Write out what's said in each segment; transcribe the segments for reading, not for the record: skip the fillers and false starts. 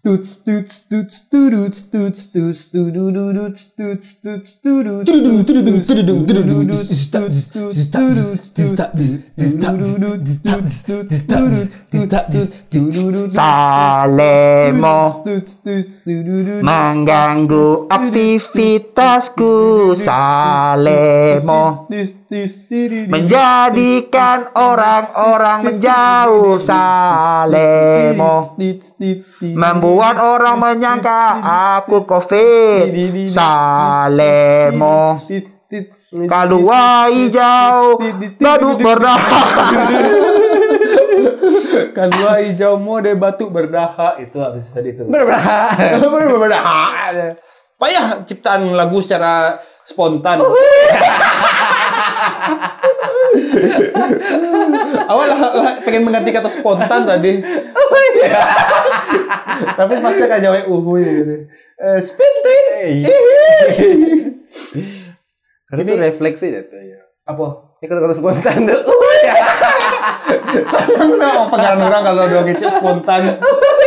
Tuts tuts tuts tuts tuts tuts tudududuts tuts tuts tuduts Salemo mengganggu aktivitasku. Salemo menjadikan orang-orang menjauh. Salemo membuat orang menyangka aku COVID. Salemo kalua hijau batuk berdahak. Kalua hijau mode batuk berdahak. Itu harus tadi itu. Berdahak. Payah ciptaan lagu secara spontan. Awal pengen mengganti kata spontan tadi. Tapi pasti akan jawab uhuy gitu. Spontan. Karena itu refleksi jatuhnya. Apa? Ini kata-kata spontan tuh. Senang sama pengaruh orang kalau udah kecil spontan.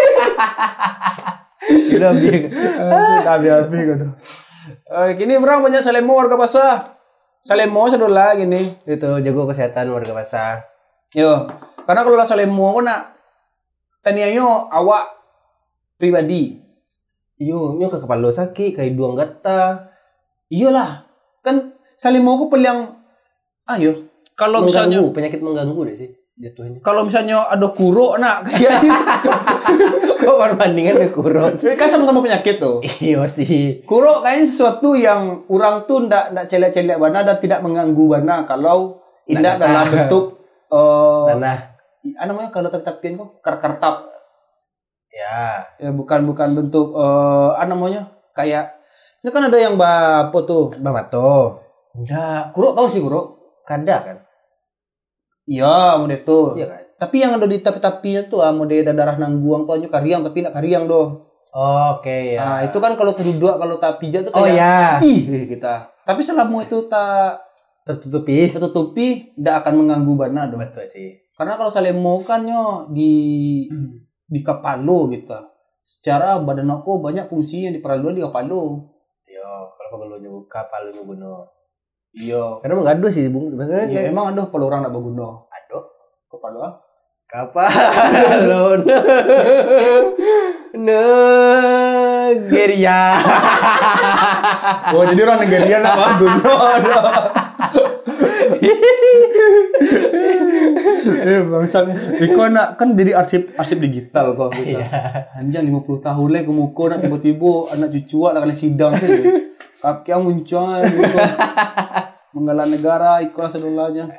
Gila biar. Habis gitu. Kini orang banyak Salemo warga pasar. Salemo sadola gini. Itu jago kesehatan warga pasar. Yo, karena kalau lah Salemo aku nak tanianyo awak pribadi. Iyo, nyo ke kepala sakit, kayak duang gata. Iyalah, kan Salemo aku peliang. Ayo, kalau misalnya penyakit mengganggu deh sih jatuhnya. Kalau misalnya ada kuro nak kayak kok perbandingan dengan kuro? Kan sama-sama penyakit tuh. Iya sih. Kuro kayaknya sesuatu yang orang tuh ndak celek-celek bana dan tidak mengganggu bana kalau indah dalam bentuk tanah. Namanya kalau tapi kok kartap. Ya, bukan bentuk namanya kayak ini kan ada yang apa tuh? Bamato. Enggak, kuro tahu sih kuro. Kada kan? Iya, mode itu. Iya kan? Tapi yang ada di tapi-tapinya tuh mode darah nangguang tuh aja kariang tapi nak kariang doh. Oke ya. Nah, itu kan kalau terduduk kalau tapi jatuh kayak ya. Kita. Tapi selama itu tak tertutupi, tidak akan mengganggu bana doh. Betul sih. Karena kalau Salemo kan yo di kepala gitu. Secara badan aku banyak fungsi yang diperlukan di kepala. Yo, kalau kepala buka, palunya bunuh. Iya. Karena mengadu sih bung sebenarnya. Iya, emang ada kalau orang nak berguna. Aduh, kepala. Kapal Nigeria. Oh, jadi orang Nigeria nak berguna. Bangsat. Iko nak kan jadi arsip digital kok kita. Anjing 50 tahun lagi muka nak tiba-tiba anak cucu nak kena sidang tu. Kaki yang muncul gitu. Menggala negara ikut sedulanya.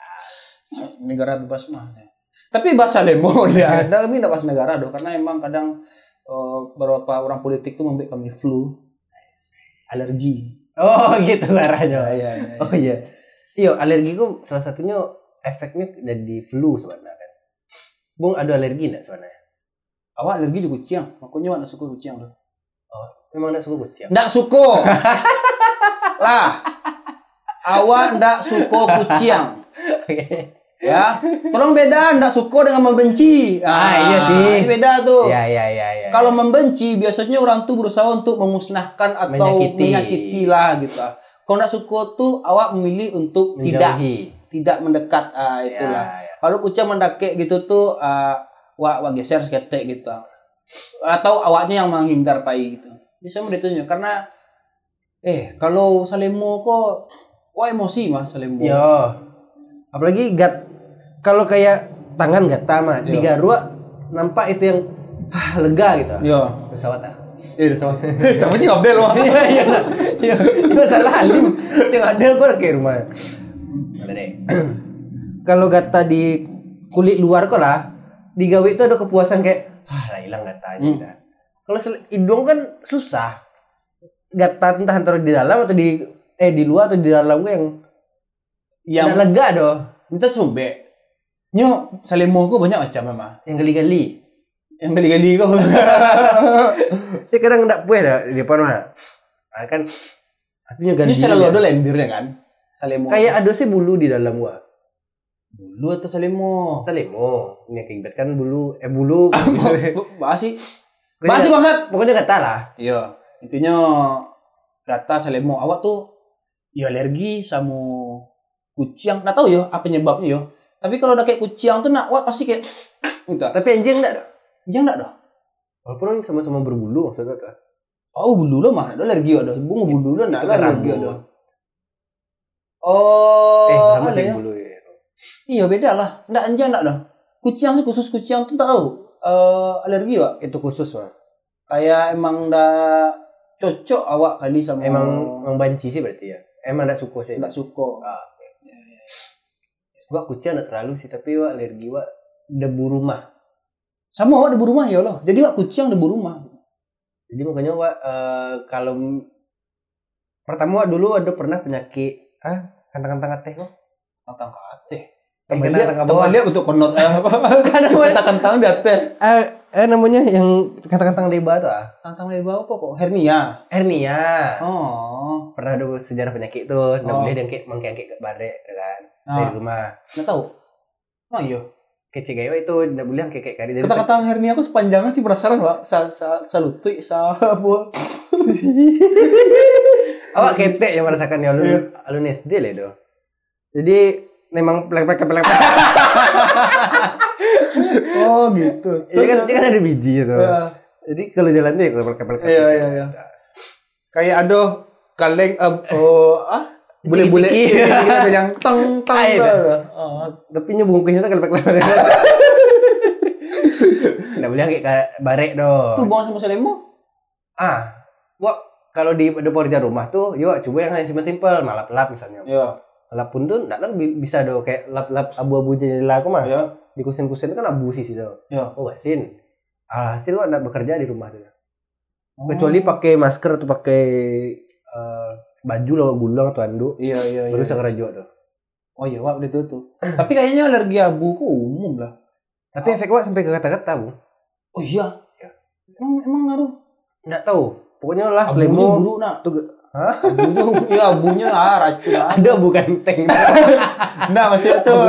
Negara bebas mah. Tapi bahasa Salemo dia ada kami enggak bahasa negara doh karena emang kadang beberapa orang politik tuh membuat kami flu, alergi. Oh, gitu arahnya. Iya. Oh iya. Iya, alergi ku salah satunya efeknya jadi flu sebenarnya kan. Bung ada alergi enggak sebenarnya? Awak alergi juga kucing. Makanya awak nak suka kucing doh. Oh, memang enggak suka kucing. Enggak suka. Lah. Awak enggak suka kucing. Ya, tolong beda enggak suka dengan membenci. Iya sih. Beda tuh. Iya. Kalau membenci biasanya orang tuh berusaha untuk memusnahkan atau menyakiti lah gitu. Kalau enggak suka tuh awak memilih untuk tidak mendekat. Itulah. Ya. Kalau kucing mendekik gitu tuh wak geser seketek gitu. Atau awaknya yang menghindar pai gitu. Bisa menditunya karena kalau Salemo kok emosi mah Salemo. Yo. Apalagi kalau kayak tangan gata mah digarua nampak itu yang lega gitu. Yo. Pesawat pesawat. Sama Cing Abdel mah. Iya. Itu salah Halim. Cing Abdel gua ke rumah. Ada deh. Kalau gata di kulit luar kok lah, digawe itu ada kepuasan kayak lah hilang gatanya. Kalau hidung kan susah. Gata entah antara di dalam atau di luar atau di dalam gue yang lega doh. Minta sobek. Nyo Salemo ku banyak macam memang. Yang gali-gali kok. Ya kadang enggak puas dah di depan mah. Kan artinya gali. Ini selalu ada lendirnya kan. Salemo. Kayak ada sih bulu di dalam gua. Bulu atau Salemo? Salemo. Ini akibat kan bulu. Bahas sih. Basi bangsat. Pokoknya gatal lah. Iya, intinya kata Salemo awak tuh ya alergi sama kucing. Nggak tahu ya apa penyebabnya ya. Tapi kalau udah kayak kucing tuh nak wah pasti kayak enggak. Tapi anjing enggak dah. Anjing enggak dah. Walaupun sama-sama berbulu maksudnya tuh. Oh, bulu lo mah ada alergi ada. Bunga bulu lo enggak ada alergi ada. Sama sih ada ya? bulu ya. Iya beda lah. Enggak anjing enggak dah. Kucing sih khusus kucing tuh tak tahu. Alergi Pak. Itu khusus mah. Kayak emang dah cocok awak kali sama Emang banci sih berarti ya. Emang enggak suka sih. enggak suka. Wah kucing enggak terlalu sih, tapi wah alergi wah debu rumah. Sama awak debu rumah ya Allah. Jadi wak kucing debu rumah. Jadi makanya wah kalau pertama wak dulu ada pernah penyakit kantang-kantang teh wah. Kantang kate. Kantang bawah. Teman dia untuk konot kantang di atas. Namanya yang kantang-kantang leba tuh Kantang leba apa kok? Hernia. hernia. Oh. Pernah ada sejarah penyakit tuh, nggak Oh. boleh dengkek mengkengkek ke bare kan dari rumah. Nggak tahu. Oh iya. Kecil kayak itu nggak boleh kengkek kari dari Kata-kata hernia aku sepanjangan sih penasaran Pak. Salutui apa? awak ketek yang merasakan ya alun SD lah itu. Jadi memang pelek. Oh gitu. Dia kan ada biji itu. Ya. Jadi kalau jalan tuh ya pelek. Iya. Kayak ada kaleng bule-bule Tiki-tiki. yang tang. Tapi bungkusnya tuh pelek. Nggak boleh kayak barek dong. Tuh buang sama Salemo. Wah kalau di depan rumah tuh, yuk coba yang simpel malap-lap misalnya. Iya. Lap pun tuh nggak bisa dong kayak lap abu-abu jendela aku mah. Iya. Di kusen-kusen kan abu sih situ. Iya. Oh basin. Alhasil wah nggak bekerja di rumah tuh. Kecuali pakai masker atau pakai baju lawan gulang atau anduk. Iya. Baru bisa kerja tuh. Oh iya, Wak, itu tuh. Tapi kayaknya alergi abu kok umum lah. Tapi efek wah sampai ke kata-kata bu. Oh iya. Emang ngaruh. Nggak tahu. Pokoknya lah Abunya selemo. buruk nak. Tuh, Abunya racun. ada bukan tank. Nah, maksudnya tuh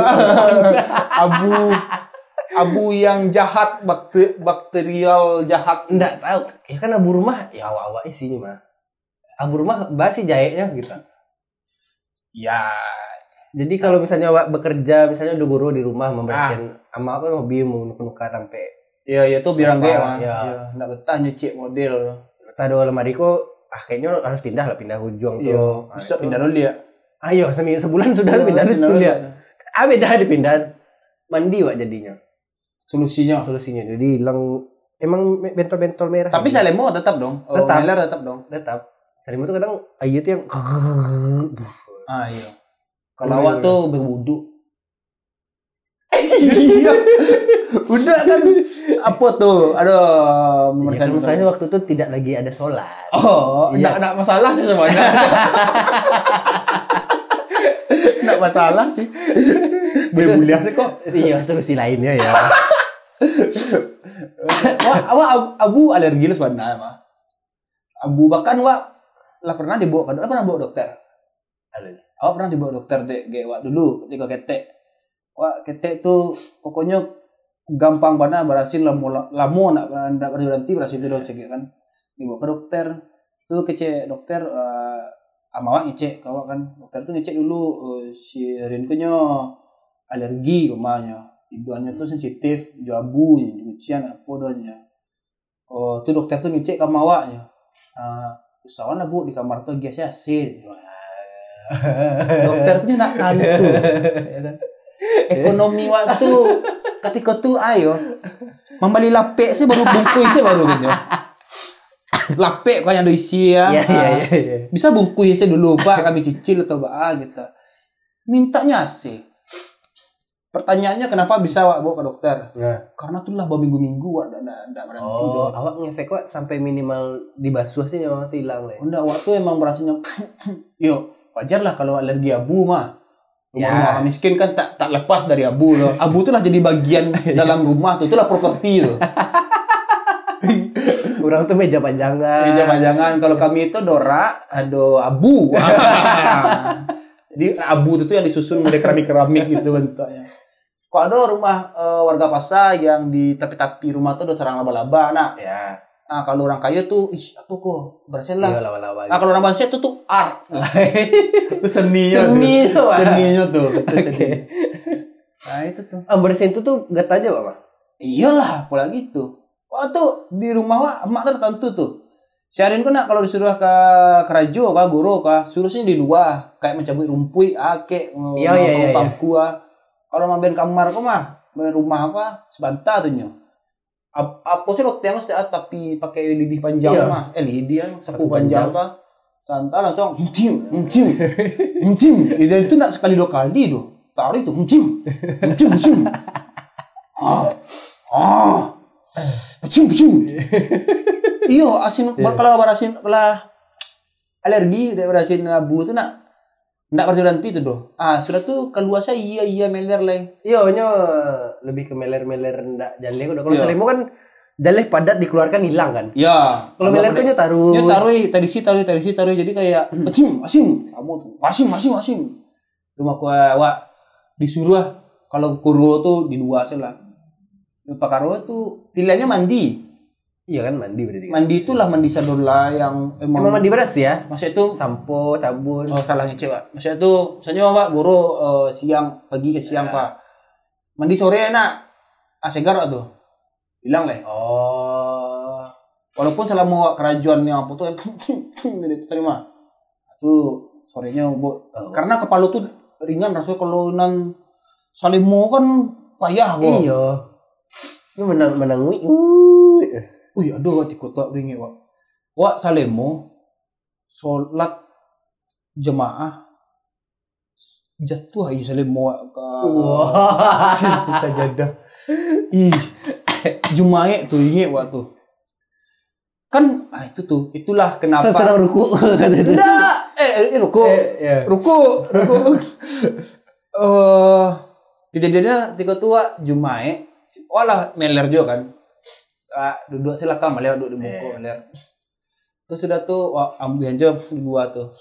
abu yang jahat, bakterial jahat. Nggak tahu. Ya kan abu rumah ya awak-awak isinya mah. Abu rumah basi jahitnya gitu. Ya. Jadi kalau misalnya awak bekerja, misalnya udah guru di rumah membersihin sama apa hobi menuka sampai Iya, tuh biar enggak Sofa, mah. ya. Iya, enggak betah nyuci model. tadi lemari ko kayaknya harus pindah ujung Iya, tuh. bisa pindah dulu dia. Ayo sebulan sudah pindah di situ dia. Beda dipindah. Mandi wak jadinya. Solusinya. Jadi hilang emang bentol-bentol merah. Tapi Salemo tetap dong. Tetap. Meler tetap dong. tetap. Selimut tuh kadang ayu tuh yang Iya. Kalau awak tuh berwudu. Iya. Udah kan apa tuh? Aduh, masalahnya waktu itu tidak lagi ada sholat. Oh, enggak masalah sih semuanya. Enggak masalah sih. Boleh sih kok. Iya, solusi lainnya ya. Awak abu alergi lu sebenarnya mah. Abu bahkan lah pernah dibawa dokter. Awak pernah dibawa dokter dek dulu ketika ketek. Ketek tuh pokoknya gampang banget berasin lamo nak berhenti berasin dulu cek kan. Dibawa ke dokter. Tuh kece dokter amawak ngecek kawak kan. Dokter tuh ngecek dulu si Rinkonya alergi kemanya. Ibuannya tuh sensitif, jabu, cucian apa doanya. Oh, tuh dokter tuh ngecek ke mawaknya. Usahawan Bu di kamar tuh gas AC. Dokter tuh nak tantu, ya kan. Ekonomi waktu ketika tuh ayo membeli lapek sih baru bungkus sih baru gitu. Lapek kok yang ada isi ya. Iya. Bisa bungkus sih dulu Pak, kami cicil atau gitu. Mintanya sih. Pertanyaannya kenapa bisa bawa ke dokter? Nah. Karena tuh lah minggu enggak berhenti dong. Awak ngefek sampai minimal dibasuh sih nyawa hilang lah. Enggak, waktu emang berasanya yo, wajar lah kalau alergi abu mah. Orang miskin kan tak lepas dari abu loh. Abu tuh lah jadi bagian dalam rumah tuh, itulah properti tuh. Orang tuh meja panjangan. Kalau kami itu Dora, ada abu. Jadi abu itu yang disusun oleh keramik gitu bentuknya. Kalau ada rumah warga Pasar yang di tepi-tepi rumah tuh ada sarang laba-laba, nah. Ya. kalau orang kaya tuh, apa kok berhasil lah. Iya, lawa-lawa. Kalau orang bangsa tuh art. Itu seninya tuh. Oke. Nah itu tuh. Bersin itu tuh gak aja Pak. Iyalah, apalagi tuh. Waktu di rumah emak tuh tentu tuh. Seharian kan kalau disuruh ke kerajo, ke guru, suruh sini di luar, kayak mencabut rumput, kayak bangku. Kalau mau main kamar kok mah, main rumah apa, sebentar tuh nyo. Apa sih waktu yang mesti tapi pakai lidi panjang mah, lidi kan sapu panjang tuh. Santai langsung encim. Dia itu nak sekali 2 kali tuh. Taruh itu encim. Pucing. Iyo asin kalau berasin lah alergi dari berasin abu tuh nak ndak berhenti itu doh. Sudah tuh keluar saya iya meler lain. Iyo nyo lebih ke meler ndak jale udah. Kalau selimo kan jale padat dikeluarkan hilang kan. Iya. Kalau meler tuh nyo taruh tadi jadi kayak asin. Kamu tuh asin. Cuma wak disuruh kalau kuro tuh di luar lah. Pak Karo tuh pilihannya mandi. Iya kan mandi berarti. Mandi itulah mandi sadola yang emang mandi beras ya. Maksudnya itu sampo, sabun. Oh salah ngecek Pak. Maksudnya itu misalnya Pak guru siang pagi ke siang Pak. Mandi sore enak. Segar tuh. Hilang lah. Oh. Walaupun selama kerajaan yang apa tuh terima. Tuh sorenya karena kepala tuh ringan rasanya kalau nan salimo kan payah kok. Iya. Ini menang Aduh hati kota ringi Wak salemo sholat jemaah jatuh aja salemo sajadah. Jumae tuh inget waktu. Kan itulah kenapa seserang ruku. Enggak, ruku. Ruku. Kejadiannya tiga tua Jumae. Walah meler juga kan. Duduk silakan malah duduk di muka meler. Terus sudah tuh ambil aja dua tuh.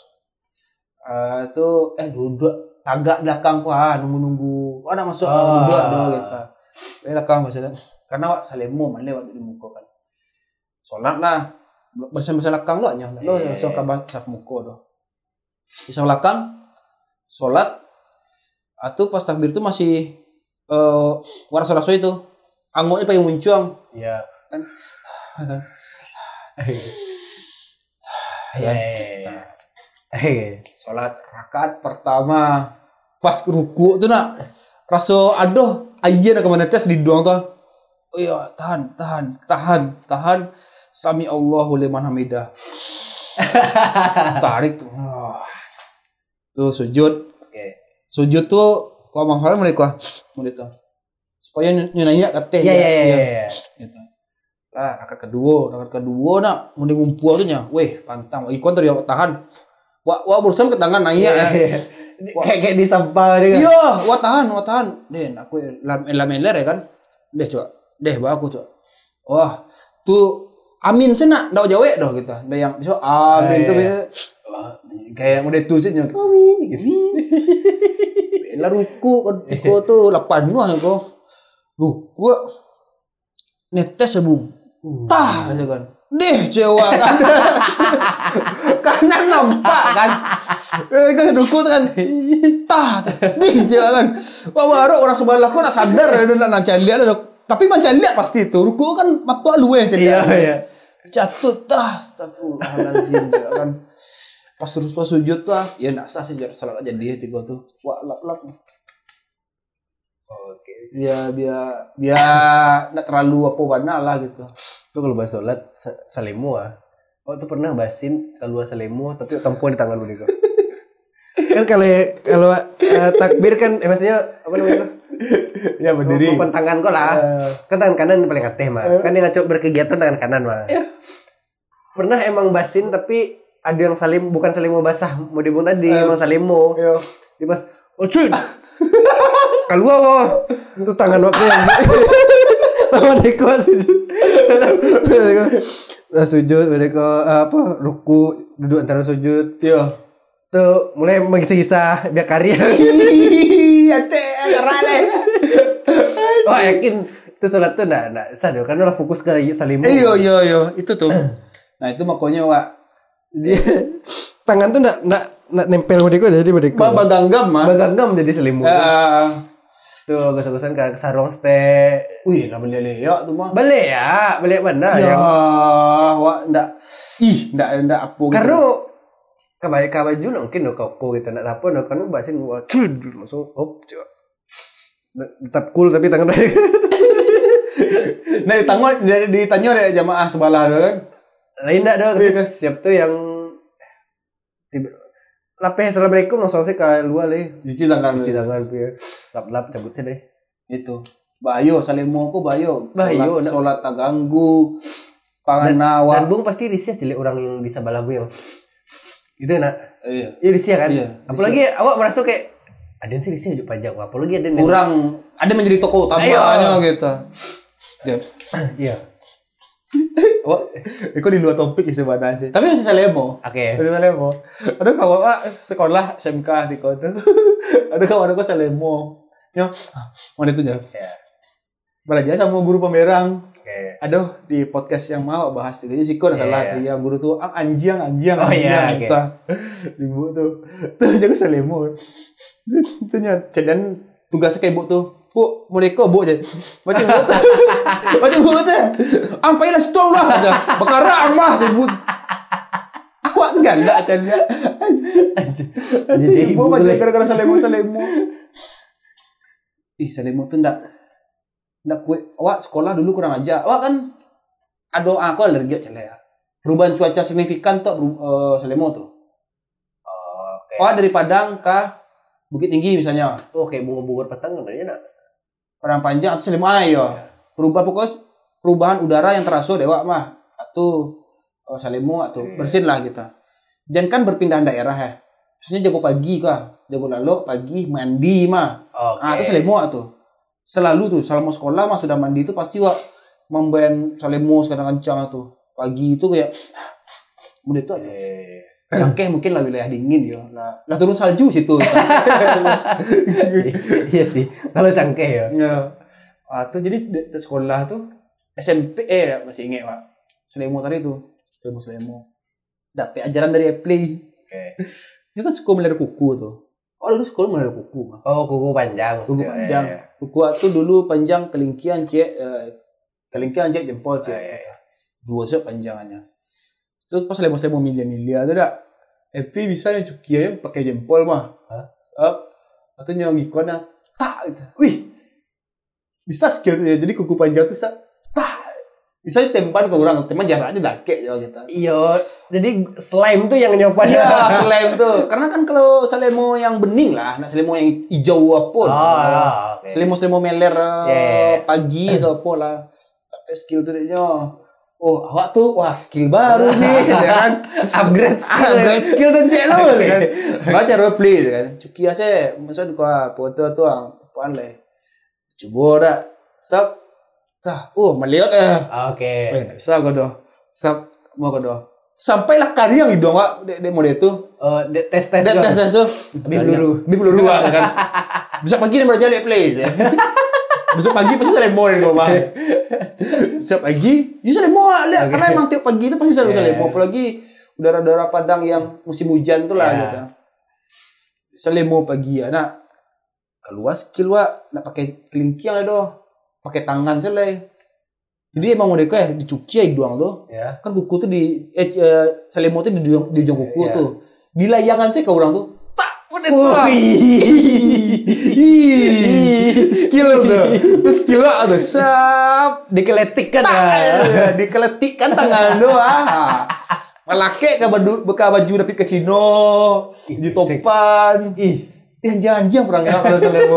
Duduk tagak belakang nunggu. Ada masuk duduk gitu. Belakang maksudnya. Karena salemo malah waktu di muka kan. Sholat lah. Bersama belakang lo nya. Lo langsung ke saf muka doh. Di belakang sholat atau pas takbir itu masih waras-waras itu. Angoknya pakai muncung. Iya. Kan. Sholat rakaat pertama pas ruku tuh nak rasa aduh ayah nak kemana tes di doang tuh. Oh iya tahan sami Allahu liman hamidah. Tarik tuh. Tuh sujud. Sujud tuh kalau manghalan mereka tuh. Supaya nyanyi kateh ya. Gitu. Lah rakaat kedua nak mau ngumpul tuh nya. Weh, pantang. Ikon tadi tahan. Wah berusaha ke tangan naik ya. Kayak di sampah dia. Iya, wah tahan. Den, aku lameler ya kan. Deh coba. Deh bawa aku coba. Wah, tuh amin sena ndak jawe doh gitu. Ada yang so amin tuh kayak udah tulisnya amin gitu. Lah ruku tuh 8 kok. Ruku netes sebung. Tah aja kan. Deh cewek kan. Kanan nampak kan. Kan ruku kan. Tah. Deh cewek kan. Wah baru orang sebelah kok nak sadar ada nak lihat ada. Tapi macam lihat pasti itu. Ruku kan mata lu yang ceria. Iya. Jatuh tah. Astagfirullahalazim kan. Pas sujud tuh ya nak sah sih salat aja dia tiga tuh. Wah lap. Oke. Biar nggak terlalu apa banyak lah gitu. Tuh kalau bahas sholat salemo tuh pernah bahasin keluar salemo tapi tempuan di tangan lu nih kok. Kan kalau takbir kan maksudnya apa namanya? Ya berdiri. Umpan tangan kok lah. Kan tangan kanan paling ateh mah. Kan dia ngacok berkegiatan tangan kanan mah. Pernah emang bahasin tapi ada yang bukan salemo basah mau dibuat tadi emang salemo. Di pas cuy. Keluar itu tangan waktu yang lama dekuat nah sujud mereka ruku duduk antara sujud tuh mulai mengisah biar karya teh karena wah yakin Terus sholat tuh enggak sadar karena udah fokus ke Salimu. Iya, itu tuh. Nah, itu makanya, Wak. Dia tangan tuh enggak nempel bodeko jadi bodeko. Baganggam jadi Salimu. Tuh gosok-gosokan ke sarung ste. Wih, lah beli ya tuh mah. Balik mana Ya, yang Wak, enggak apa gitu. karena kabaju mungkin no koko gitu enggak apa no kan bahasin cud langsung hop coba. Tetap cool tapi tangan Nah, ditanya oleh jamaah sebelah tu kan. lain enggak dong. Siap tuh yang lapeh assalamualaikum langsung sih ke luar le. Cuci tangan. Lap cabut sih deh. Itu. Bayo salemo ko bayo. Bayo, Salat tak ganggu. Panganawa. Dan Bung pasti risih jelek orang yang di sebelah gue yang itu nak. Iya. Iya risih kan. Iya, Apalagi awak merasa kayak ada yang sih risih aja pajak. Apalagi ada yang Kurang ada menjadi toko utamanya gitu. Iya. Wah, itu di luar topik sebenarnya sih. Tapi masih salemo. Oke. Masih salemo. Ada kawan sekolah SMK di kota. Ada kawan aku salemo. Ya, mana itu aja. Ya. Belajar sama guru pemerang. Oke. Aduh, di podcast yang mau bahas juga sih kok salah ya guru tuh anjing. Oh iya, oke. Ibu tuh. Tuh jago salemo. Itu nya cedan tugasnya kayak ibu tuh. Bu, mereka bu je. Macam bu tu. Macam bu tu. Ampai lah stol lah. Bekarang mah sebut. Awak ganda macamnya. Jadi ibu macam gara-gara salemo. Salemo tu ndak kue. Awak sekolah dulu kurang aja. Awak kan ada aku alergi macam ya. Perubahan cuaca signifikan tu salemo tu. Oke. Awak dari Padang ke Bukit Tinggi misalnya. Oke, bunga-bunga petang namanya nak. Padang Panjang atau Salemo ayo. Perubahan udara yang terasa dewa mah atau Salemo atau bersin lah kita. Dan kan berpindah daerah ya. Maksudnya jago pagi kah, jago lalu pagi mandi mah. Oke. Itu Salemo tuh. Selalu tuh selama sekolah mah sudah mandi itu pasti wak memben Salemo sekarang kencang tuh. Pagi itu kayak mudah tuh. Cangkeh mungkin lah wilayah dingin ya. Lah turun salju situ. Iya sih. Kalau cangkeh ya. Ya. Tuh jadi di sekolah tuh SMP masih ingat Pak. Salemo tadi tuh. Salemo. Dapat ajaran dari Play. Oke. Itu kan sekolah melihara kuku tuh. Oh dulu sekolah melihara kuku. Oh, kuku panjang. Kuku panjang. Kuku tuh dulu panjang kelingkian jempol dua set panjangannya. Terus pas Salemo milia ada tak? Epi bisa yang cuki yang pakai jempol mah. Atau yang gikona tak gitu. Wih. Bisa skill tuh ya. Jadi kuku panjang tuh tak. Bisa tempan ke orang, teman jaraknya dake ya gitu. Iya, jadi slime tuh yang nyoba. Iya, slime tuh. Karena kan kalau Salemo yang bening lah, nah Salemo yang hijau apa. Okay. Salemo meler pagi atau apa lah. Tapi skill tuh dia. Oh, awak tuh wah skill baru nih ya kan. Upgrade skill dan cek lo kan. Baca roleplay kan. Cuki ase maksud ko foto tuh apaan le. Coba dah. Sap. Tah, melihat Oke. Bisa ko doh. Sap mau ko doh. Sampailah kari yang hidung wak de model itu. Tes tuh. Di peluru kan. Bisa pagi nih berjalan play. Besok pagi pasti Salemo nih gue mah. Besok pagi, ya Salemo lihat karena emang tiap pagi itu pasti selalu Salemo. Apalagi udara-udara Padang yang musim hujan tuh lah gitu. Salemo pagi ya. Nah, keluar skill nak pakai kelingking lah doh, pakai tangan selai. Jadi emang mereka dicuci ya doang tuh. Kan kuku tuh di Salemo tuh di ujung kuku tuh. Di layangan sih ke orang tuh. Skill tuh sap dikeletikkan dikeletikkan tangan tuh melake ke baju David Kacino di topan jangan perangnya kalau Salemo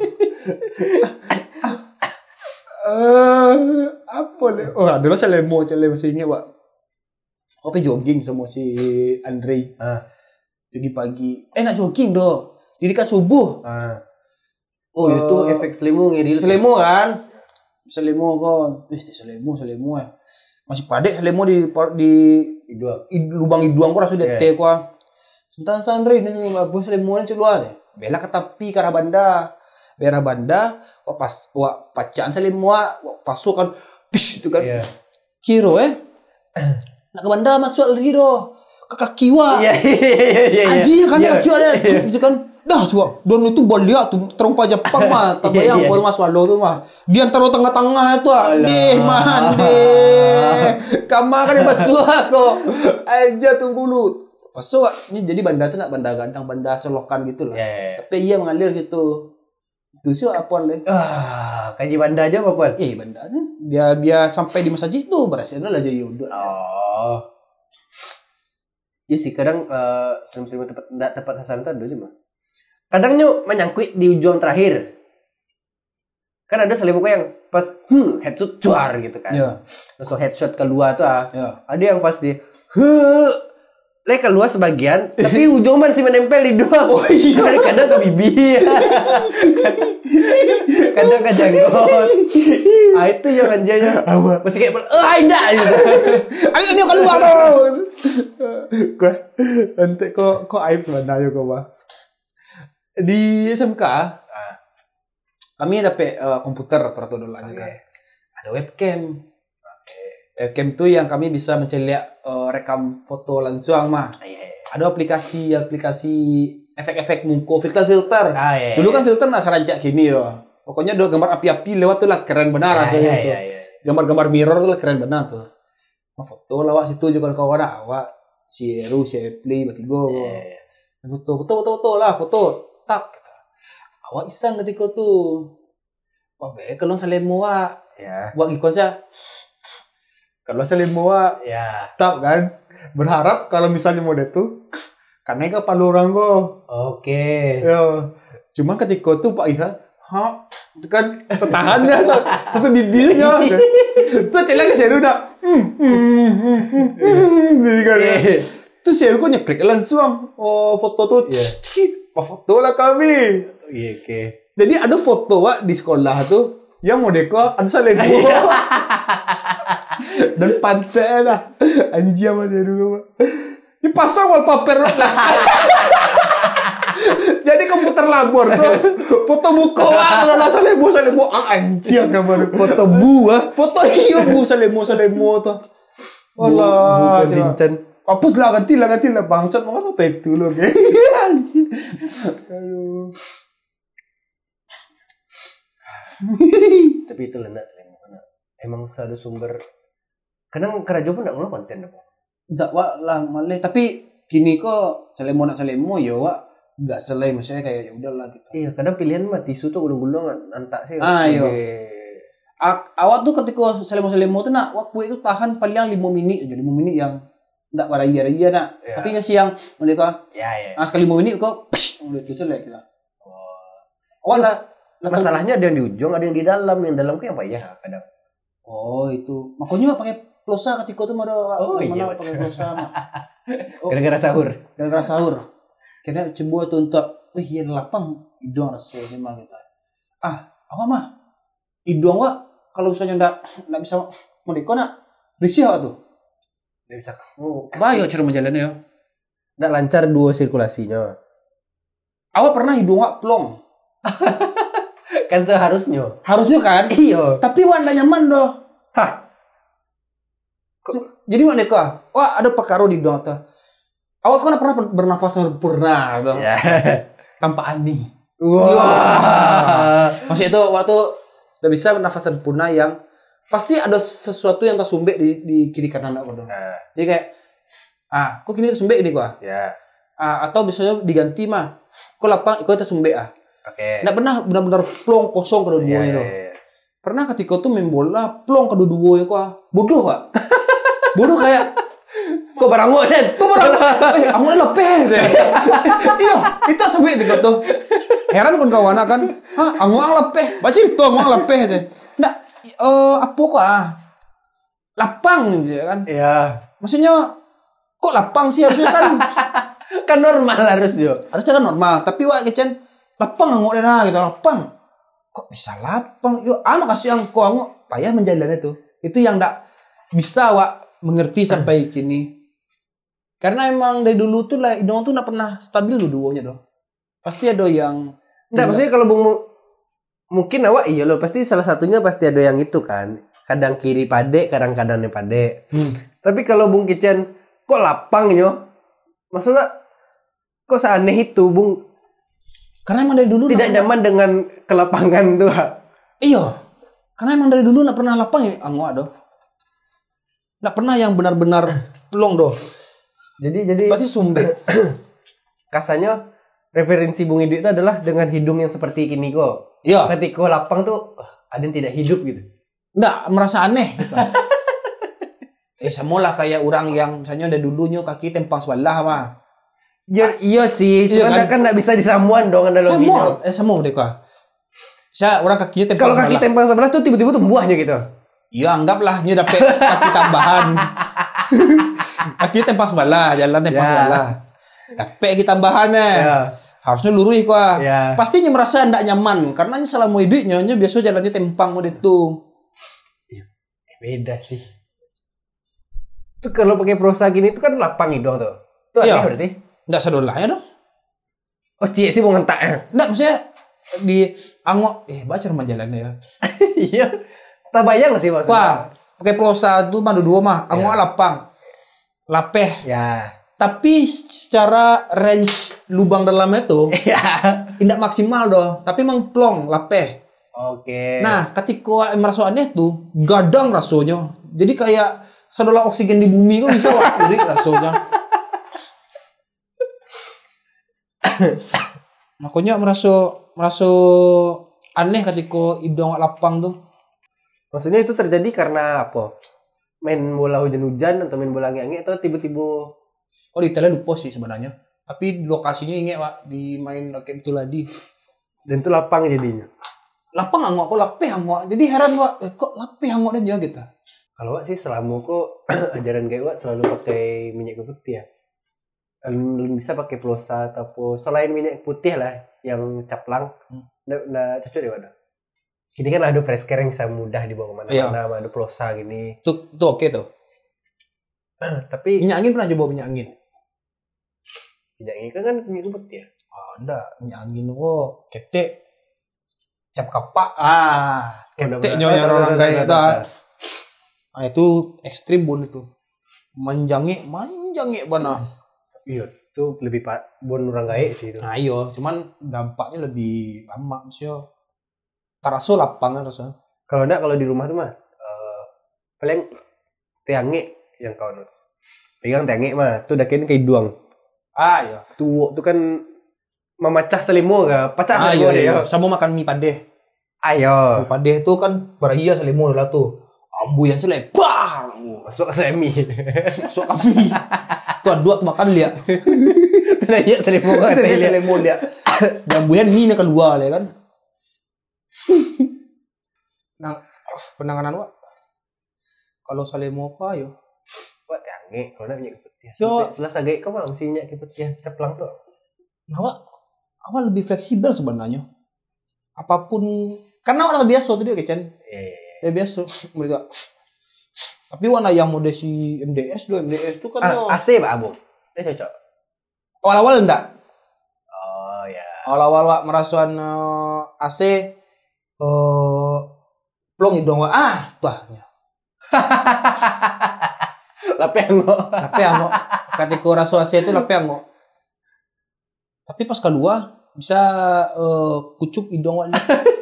apa nih adalah Salemo masih ingat Pak. Apa jogging sama si Andre jogging pagi. Nak jogging doh. Dirikan subuh. Itu efek Salemo ngiri. Salemo kan. Salemo kan. Salemo masih padek Salemo di lubang hidung ko rasu dete ko. Santan Andre ini bos Salemo ni keluar. Bela ke tepi ke arah banda. daerah Banda, pas pacaan saling mua pasukan itu kan. Iya. Kiro nak ke Banda masuk lagi doh. Kakak kiwa. Iya. Anjing kan kakak kiwa ada gitu kan. Dah coba don itu bolia tuh terumpa Jepang mah. Terbayang bol Mas Waldo tuh mah. Di antara tengah-tengah itu deh mande. Kamu kan basuh aku. Aja tunggu lu. Pasok ini jadi Banda tuh nak Banda Gadang, Banda Selokan gitu lah. Tapi iya mengalir gitu. Itu sih apaan deh. Kaji Banda aja apa, Puan? Banda kan. Biar sampai di masjid tuh berhasil lah aja yaudah. Oh. Ya sih kadang sering-sering tepat sasaran tuh dulu mah. Kadang nyuk menyangkut di ujung terakhir. Kan ada selimutnya yang pas headshot cuar gitu kan. Iya. Langsung headshot keluar tuh Iya. Ada yang pas di keluar sebagian, tapi ujung masih menempel di doang. Oh iya. Kadang ke bibir. Kadang ke janggut. Itu yang anjanya. Masih kayak indah gitu. Ayo ini keluar dong. Nanti kok aib sebenarnya kok mah. Di SMK kami dapat komputer dulu aja kan. Ada webcam. Webcam tuh yang kami bisa menceliak rekam foto langsung mah. Ada aplikasi efek-efek muka filter. Dulu kan filter sarancak gini loh. Pokoknya ada gambar api-api lewat tuh lah keren benar rasanya tuh. Gambar-gambar mirror tuh lah keren benar tuh. Foto lawak situ juga kawan awak si Eru si Play batigo. Foto lah foto. Tak awak iseng ketika tuh kalau saling mua buat ikon saja kalau saling mua tak kan berharap kalau misalnya model tuh karena ke palu orang go cuma ketika tuh Pak Isa itu kan pertahannya sampai bibirnya tuh celah ke Seru nak tuh Seru kok nyeklik langsung foto tuh foto lah kami. Jadi ada foto di sekolah tuh yang modeko ada salego. Dan pantai dah. Anjir macam dulu. Ini pasang wallpaper lah. Jadi komputer labor tuh foto muka kalau salemo anjir gambar Foto bu salemo tuh. Allah. Hapus lah ganti lah bangsat mau foto itu loh kayak anjir. Aduh. Tapi itu lenak selimut. Emang selalu sumber. Kadang kerajo pun enggak ngono konsen dong. Enggak lah malah tapi gini kok selemo ya wak enggak selai maksudnya kayak ya udahlah gitu. Iya, kadang pilihan mah tisu tuh gulung-gulung antak sih. Iya. Awak tuh ketika selemo tuh nak waktu itu tahan paling 5 menit aja 5 menit yang enggak raya nak. Tapi yang siang mereka sekali 5 menit kok udah itu selek lah. Awak masalahnya ada yang di ujung, ada yang di dalam. Yang dalam kan yang payah kadang. Itu. Makanya pakai plosa ketika itu mana pakai plosa. Gara-gara sahur. Karena coba tuh untuk yang lapang hidung rasanya mah gitu. Apa mah? Hidung kalau misalnya enggak bisa mendeko nak risih tuh. Enggak bisa. Bayo cara menjalannya ya. Enggak lancar dua sirkulasinya. Awak pernah hidung plong? Kan seharusnya. Harusnya kan? Iya. Tapi wak enggak nyaman doh. Jadi wak neka. Ada perkara di hidung tuh. Awak kan pernah bernafas sempurna doh. Tanpa aneh. Maksudnya itu waktu udah bisa bernafas sempurna yang pasti ada sesuatu yang tersumbat di kiri kanan aku dong. Jadi kayak kok gini tersumbat ini kok? Atau misalnya diganti mah. Kok lapang kok tersumbat Nggak pernah benar-benar plong kosong kedua-duanya loh. Pernah ketika tuh main bola plong kedua-duanya kok. Bodoh Pak. Bodoh kayak kok barang aku lepeh. Iya, kita sampai dekat tuh. Heran kan kawan kan. Aku lepeh. Baca itu aku lepeh aja. Nggak apa kok lapang gitu kan. Iya. Maksudnya kok lapang sih harusnya kan kan normal harusnya kan normal, tapi wak kecen lapang ngok dena gitu lapang. Kok bisa lapang? Yo kasih yang kok payah menjalannya tuh. Itu yang ndak bisa wak mengerti sampai kini. Karena emang dari dulu tuh lah hidung tuh nggak pernah stabil dua-duanya doh. Pasti ada yang maksudnya kalau mungkin awak iya lo pasti salah satunya pasti ada yang itu kan. Kadang kiri pade, kadang kanannya pade. Tapi kalau Bung Kicen kok lapangnya? Maksudnya kok seaneh itu, Bung? Karena emang dari dulu Tidak nyaman dengan kelapangan tuh. Iya. Karena emang dari dulu nggak pernah lapang ya, angok doh. Nggak pernah yang benar-benar pelong doh. Jadi Pasti sumbek. kasarnya referensi Bung Idu itu adalah dengan hidung yang seperti ini kok. Iya. Ketika lapang tuh ada yang tidak hidup gitu. Nggak merasa aneh. Gitu. Semualah kayak orang yang misalnya dari dulunya kaki tempang sebelah mah. Iya sih, Iya cuma kan nggak bisa disamuan dong analoginya. Semua mereka. Saya orang kakinya tempang Kalau kaki sebelah. tempang sebelah tuh tiba-tiba tumbuh aja gitu. Ya anggaplah dia dapat kaki tambahan. Kaki tempang sebelah, jalan tempang Ya. sebelah. Dapat kaki tambahannya. Ya. Harusnya lurus kok. Ya. Pastinya merasa ndak nyaman karena selama hidupnya biasa jalannya tempang mode itu. Beda sih. Itu kalau pakai prosa gini tuh kan lapang hidung tuh. Itu aneh Iya. berarti. Ndak sedolah ya dong. Oh cie sih mau ngentak ya. Ndak maksudnya di angok baca rumah jalannya ya. Iya. Tak bayang gak sih maksudnya? Wah, pakai prosa tuh madu dua mah angok Ya. lapang. Lapeh. Ya. Tapi secara range lubang dalamnya tuh Ya. tidak maksimal doh, tapi emang plong, lapeh. Oke. Nah, ketika merasa aneh tuh, gadang rasanya. Jadi kayak sedolah oksigen di bumi kok bisa waktu rasanya. Makanya merasa aneh ketika hidung lapang tuh. Maksudnya itu terjadi karena apa? Main bola hujan-hujan atau main bola angin-angin atau tiba-tiba Oh, detailnya lupa sih sebenarnya. Tapi lokasinya inget Pak, di main kayak itu tadi. dan itu lapang jadinya. Lapang angok, kok lapeh angok. Jadi heran Pak, kok lapeh angok dan juga gitu. Kalau Wak sih selama kok ajaran kayak Wak selalu pakai minyak putih ya. Belum bisa pakai plosa atau selain minyak putih lah yang caplang. Nggak cocok deh waduh. Ini kan ada fresh care yang bisa mudah dibawa kemana-mana, ada plosa gini. Tuh oke tuh. Tapi Minyak angin pernah coba minyak angin? minyak ini kan minyak putih ya. Enggak, minyak angin kok ketek. Cap kapak. Ketek Udah, nyonya tahu, orang tahu, kayak tahu, itu. tahu. Itu ekstrim bun itu. Manjangik benar. Iya, itu lebih bon orang gaek sih itu. Nah, iya, cuman dampaknya lebih lama maksudnya. Taraso lapang rasanya. Kalau enggak kalau di rumah tuh mah paling tiange yang kau pegang tiange mah tuh dakin kayak duang. Iya. Tuh kan memecah selimut ga? Pecah selimut deh Iya. ya. Sama makan mie padeh. Ayo, Mie padeh itu kan berhias selimut lah tuh. Ambu yang selebar. masuk ke semi. Masuk kami. Tuh dua tuh makan dia. Tidak iya selimut ga Dia selimut dia. Jambuan mie yang kedua ya kan. Nah, penanganan Wak. Kalau selimut apa yo? Wah, tiange kalau enggak minyak putih. Yo. Selasa gaek kau mah mesti minyak putih caplang tuh. Nah, Wak lebih fleksibel sebenarnya. Apapun karena orang biasa tuh dia kecen. Ya biasa mereka. Tapi warna yang mode si MDS tuh kan yo. AC Pak Abung. Dia cocok. Awal-awal enggak. Oh ya. Awal-awal Wak merasuan AC plong hidung Wak. Tuahnya. Lapeng Tapi anggo ketika rasu AC itu tapi anggo. Tapi pas kedua bisa kucup hidung Wak.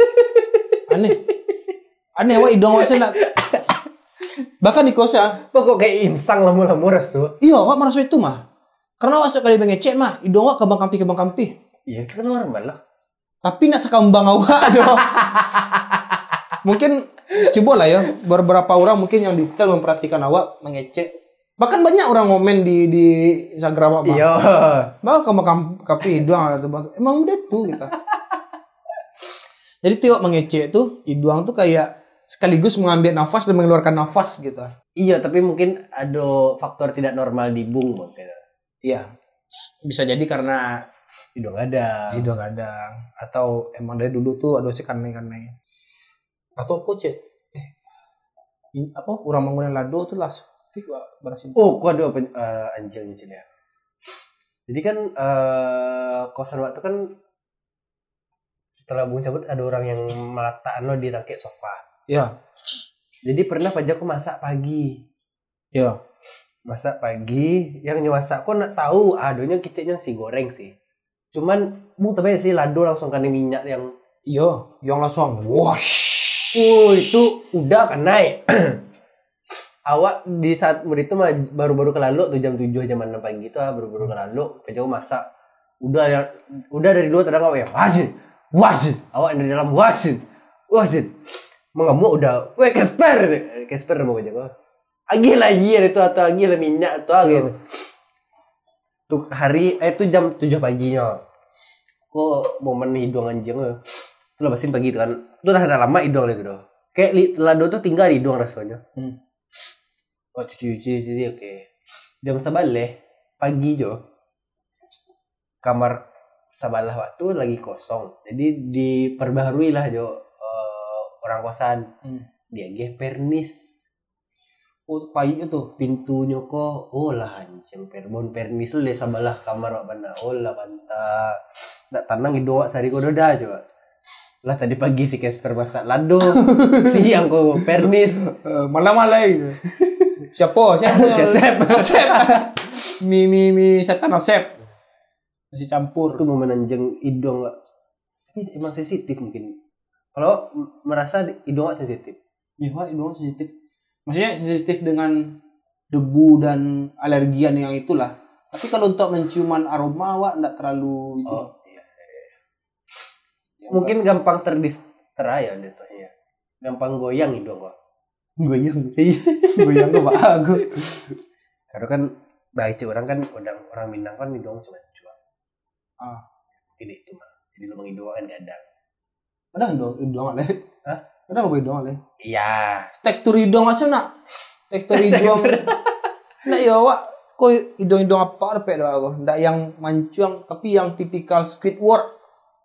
Aneh Wak hidung Wak saya bahkan di kos ya. Pokok kayak insang lamur-lamur rasu. Iya Wak merasa itu mah. Karena Wak setiap kali mengecek mah hidung Wak kembang kampi. Iya, itu kan normal lah. Tapi nak sekembang Wak aja. Mungkin coba lah ya beberapa orang mungkin yang detail memperhatikan awak mengecek. Bahkan banyak orang komen di Instagram apa. Iya. Bah kembang kampi hidung atau emang udah tuh kita. Jadi tiap mengecek tuh hidung tuh kayak sekaligus mengambil nafas dan mengeluarkan nafas gitu. Iya, tapi mungkin ada faktor tidak normal di Bung mungkin. Iya. Bisa jadi karena Hidung ada. hidung kadang atau emang dari dulu tuh ada sih karena atau apa cek apa orang menggunakan lado tuh langsung fik berasin. Oh, kok ada anjingnya Cil ya. Jadi kan kosan waktu kan setelah Bung cabut ada orang yang meletakkan lo di rangkaian sofa. Ya. Jadi pernah pajakku masak pagi. Ya. Masak pagi, yang masak kok nak tahu adonya kiciknya nasi goreng sih. Cuman Bung tapi sih lado langsung kena minyak yang Iya, yang langsung wash. itu udah kan naik. Awak di saat itu mah baru-baru kelalu tuh jam 7 jam 6 pagi itu baru-baru kelalu pajakku masak. Udah dari luar terang awak ya. Wasin. Awak dari dalam wasin. Mengamuk udah. Weh Casper mau aja kok. Agil lagi ada itu atau agil minyak atau agil. Tuh hari itu jam 7 paginya. Kok momen hidung anjing tuh lepasin pagi itu kan. Itu udah lama hidung itu doh. Kayak lado tuh tinggal di hidung rasanya. Oh cuci oke. Jam sebelah pagi jo. Kamar sebelah waktu lagi kosong. Jadi diperbaharui lah jo orang kosan. Dia pernis. Oh, pagi itu Pintunya kok lah anjing pernis lu le sebelah kamar wak bana. Lah panta. Tak tanang hidung wak sari kau dah coba. Lah tadi pagi si Casper masak lado. Siang kau pernis. malam-malam itu. Siapa? Sep. Mi setan sep. Masih campur. Itu momen anjing hidung wak. Ini emang sensitif mungkin. Kalau merasa hidung wak sensitif. Ya, Pak, hidung sensitif. Maksudnya sensitif dengan debu dan alergian yang itulah. Tapi kalau untuk menciuman aroma wak enggak terlalu itu. Oh, iya. Mungkin gampang terdistra ya gitu ya. Gampang goyang hidung kok. Goyang ke Pak aku. Karena kan baik orang kan orang Minang kan hidung cuma cuak. Tidak itu mah. Jadi lubang hidung kan gadang. Ada hidung ale. Hah? Ada apa hidung ale? Iya. Tekstur hidung masih nak. Tekstur hidung. Nah ya wak. Kok hidung apa ada doa aku. Ndak yang mancung tapi yang tipikal Squidward.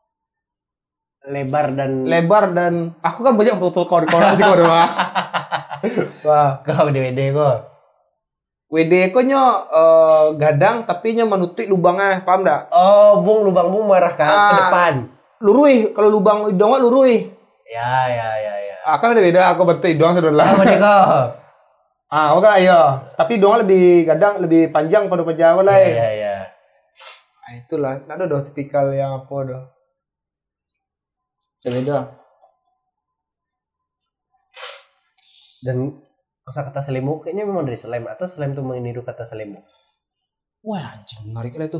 Lebar dan aku kan banyak foto kawan-kawan sih kau doang. Wah, kau WD kok. WD ko nya gadang tapi nya menutup lubangnya, paham dak? Oh, lubang bung marah kan ke depan. Lurui, kalau lubang hidung mah lurui. Ya. Kan ada beda, aku bentuk hidung saudara. Apa deh kau? Oke ayo. Tapi hidungnya lebih gadang, lebih panjang pada Jawa lah. Iya. Nah, itulah, ada doh tipikal yang apa doh. Beda. Dan kosakata selemu kayaknya memang dari slime atau slime itu meniru kata selemu. Wah anjing menarik lah tuh.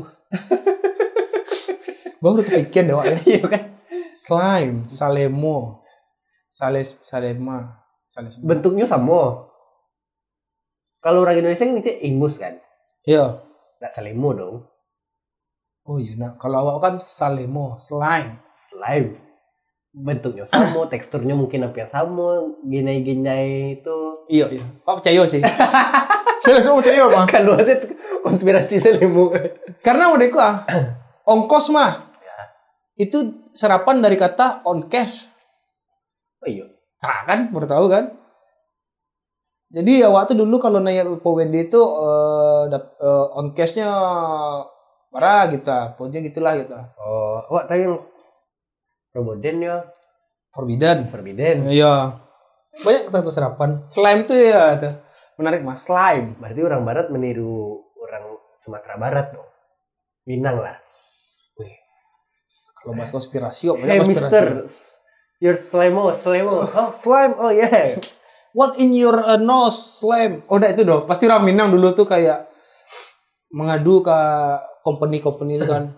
Baru terpikir deh Wak ya. Iya kan? Slime, salemo, salema. Bentuknya sama. Kalau orang Indonesia ini ingus kan? Iya. Nggak selemu dong. Oh iya, nah kalau awak kan salemo, slime. Bentuknya sama, teksturnya mungkin hampir sama, ginai-ginai itu. Iya. Pak percaya sih. Serius mau percaya Bang? Kan luas itu konspirasi selemu. Karena menurutku ongkos mah. Ya. Itu serapan dari kata on cash. Oh iya. Kan baru tahu kan? Jadi ya waktu dulu kalau naik PWD itu on cash-nya parah gitu. Pokoknya gitulah gitu. Oh, wah tadi yang Roboden ya. Forbidden. Iya. Banyak kata serapan. Slime tuh ya tuh. Menarik Mas, slime. Berarti orang barat meniru orang Sumatera Barat dong. Minang lah. Wih. Kalau bahas konspirasi, Hey Mister, your slime. Oh, slime. Oh yeah. What in your nose, slime? Oh, udah itu dong. Pasti orang Minang dulu tuh kayak mengadu ke company itu kan.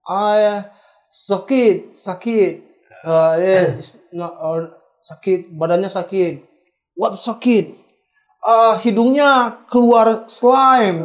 Sakit. Sakit, badannya sakit. What sakit? Hidungnya keluar slime.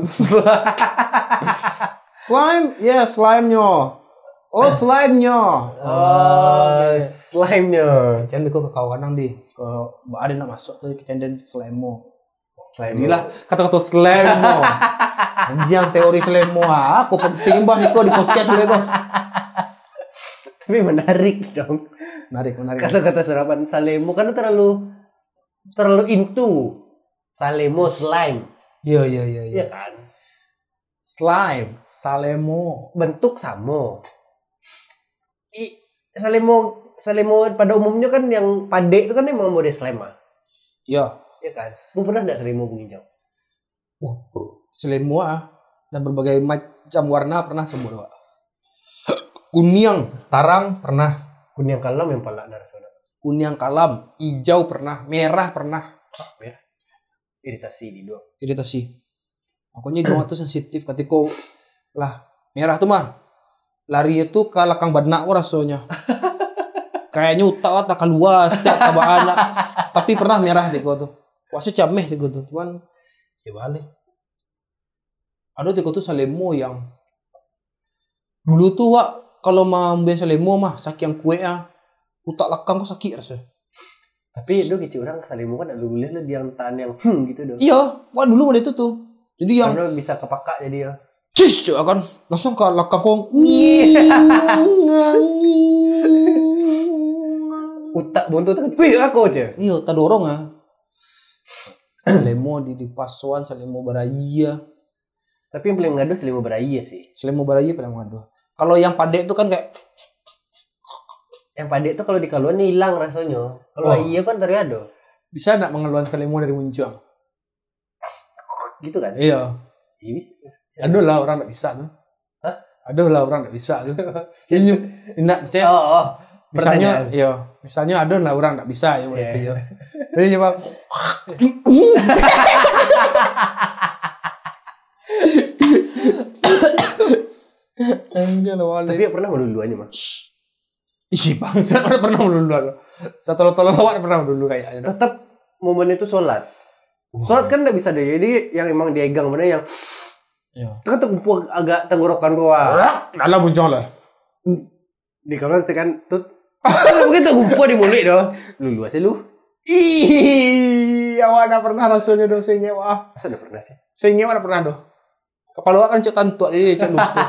Slime? Yeah, slime-nya. Oh, slime-nya. Slime-nya. Jangan beko ke kawanan di. Kalau ada nak masuk tuh kita dan slime-mo. Slime. Gila, kata-kata slime-mo. Anjing teori slime-mo. Aku penting bahas itu di podcast beko. Tapi menarik dong. Menarik. Kata-kata serapan salemo kan terlalu into salemo slime. Iya. Iya kan? Slime, salemo. Bentuk sama. Salemo selemo pada umumnya kan yang pade itu kan emang model selema. Ya. Ya kan? Lu pernah enggak selemo penghijau? Selema dan berbagai macam warna pernah semua. Kuning, tarang pernah. Kuning kalam yang pala narasona. Kuning kalam, hijau pernah, merah pernah. Merah. Iritasi di dua. Iritasi. Makanya hidung tuh sensitif ketika lah merah tuh mah. Lari itu ke lakang badnak rasanya. Kayaknya utak tak luas, tak tabaan. Tapi pernah merah di gua tuh. Wasi cameh di gua tuh. Cuman ya balik. Ada di gua tuh selemo yang dulu tuh Wak, kalau mau ambil selemo mah sakit yang kue utak lakang kok sakit rasanya. Tapi do kecil orang selemo kan lu lihat dia yang tahan yang gitu do. Iya, wah dulu ada itu tuh. Jadi yang karena bisa kepakak jadi ya. cis kan langsung ke lakang kong. Utak buntu tuh. Wih aku aja. Iya, tak dorong Selemo di pasuan, selemo baraya. Tapi yang paling ngado selemo baraya sih. Selemo baraya paling ngado. Kalau yang pade itu kan kayak yang pade itu kalau dikaluan hilang rasanya. Kalau iya kan teriado. Bisa enggak mengeluarkan selemo dari muncung? Gitu kan? Iya. Iya bisa. Aduh lah orang enggak bisa tuh. Hah? Aduh lah orang enggak bisa tuh. Senyum. Enggak percaya. Misalnya, misalnya ada lah orang enggak bisa ya itu ya. Jadi coba Anjir lah. Tapi pernah dulu-duanya mah. Ih bangsa pernah dulu. Satu tolong pernah dulu kayaknya. Tetap momen itu sholat. Sholat kan enggak bisa deh. Jadi yang emang diegang mana yang kan terkumpul agak tenggorokan gua. Dalam muncul lah. Di kanan kan tuh mungkin terkumpul di mulut doh. Lu luas lu. Ih, awak enggak pernah rasanya doh senyewa. Masa udah pernah sih? Senyewa enggak pernah doh. Kepala awak kan cek tantu jadi cek lupa.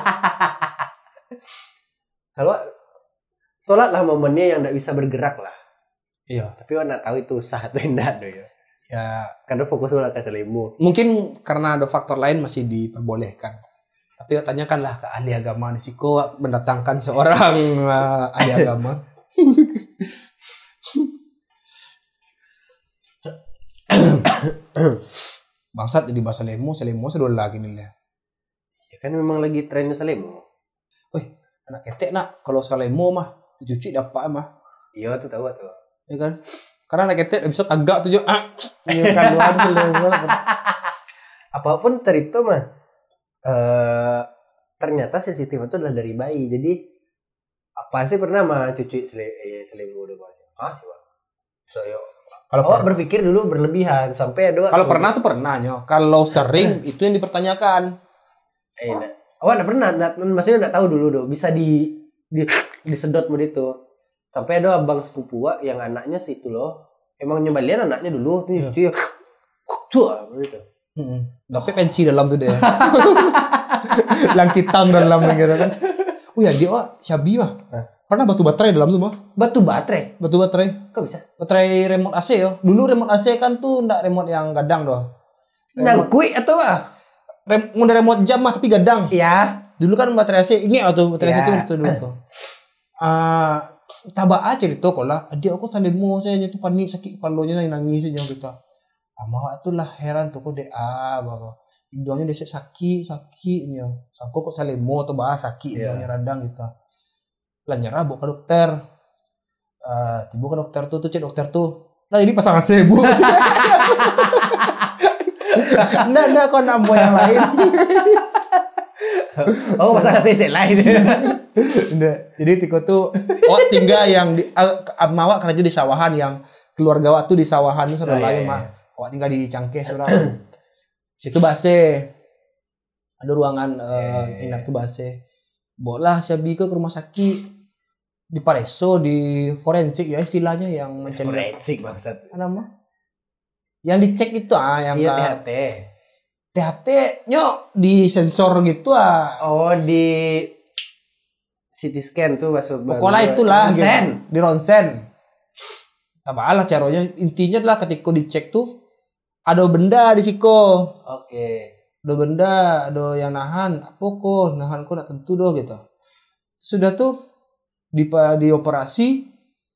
Kalau sholat lah momennya yang enggak bisa bergerak lah. Iya. Tapi awak enggak tahu itu sah atau enggak doh ya. Ya, karena fokus sholat ke selemu. Mungkin karena ada faktor lain masih diperbolehkan. Tapi tanyakanlah ke ahli agama nih Siko mendatangkan seorang ahli agama. Bangsat jadi bahasa selemo sedul lagi nih ya. Ya kan memang lagi trennya selemu. Wih, anak ketek nak kalau selemo mah dicuci dapat mah. Iya tuh tahu tuh. Ya kan? Karena anak ketek bisa tagak tuh ini kan luar selemo. Apapun cerita mah ternyata sensitif itu adalah dari bayi. Jadi apa sih pernah mah cuci selemu dulu? Saya kalau awak berpikir dulu berlebihan sampai ada kalau pernah tuh pernah kalau sering itu yang dipertanyakan. Awak enggak pernah, maksudnya enggak tahu dulu doh bisa disedot mod itu. Sampai ada abang sepupu yang anaknya situ loh. Emang nyebalian anaknya dulu tuh cuci. Cua gitu. Tapi pensi dalam tuh deh. Langkitan dalam gitu kan. Oh ya dia Syabi mah. Karena batu baterai dalam tuh mah. Batu baterai. Kok bisa? Baterai remote AC yo. Dulu remote AC kan tuh enggak remote yang gadang doh. Nyangkui atau apa? Remote jam mah tapi gadang. Iya. Dulu kan baterai AC ini atau baterai AC itu dulu tuh. Taba aja cerita kok lah. Adik aku selemo saya tuh panik sakit kepalanya saya nangis aja kita. Mama tuh lah heran tuh kok bapak. Hidungnya dia sakitnya. Sangko kok selemo atau bahas sakit hidungnya radang gitu. Lah nyerah bawa ke dokter. Tiba ke dokter tuh cek dokter tuh. Nah ini pasangan sebu. Nggak kok nambah yang lain. Oh pasangan saya lain. Jadi Tiko tuh tinggal yang mawak kerja di sawahan yang keluarga waktu di sawahan itu saudara lain mah. Awak tinggal di Cangkeh saudara. Situ base. Ada ruangan inap tuh base. Bolah Syabi ke rumah sakit. Di Pareso di forensik ya istilahnya yang mencari forensik bangsat. Nama? Yang dicek itu yang THT. THT nyok di sensor gitu Oh di CT scan tuh masuk. Pokoknya itulah gitu. Di ronsen. Apa lah caranya intinya adalah ketika dicek tuh ada benda di siko. Oke. Ada benda, ada yang nahan. Apa kok nahan kok nak tentu doh gitu. Sudah tuh dioperasi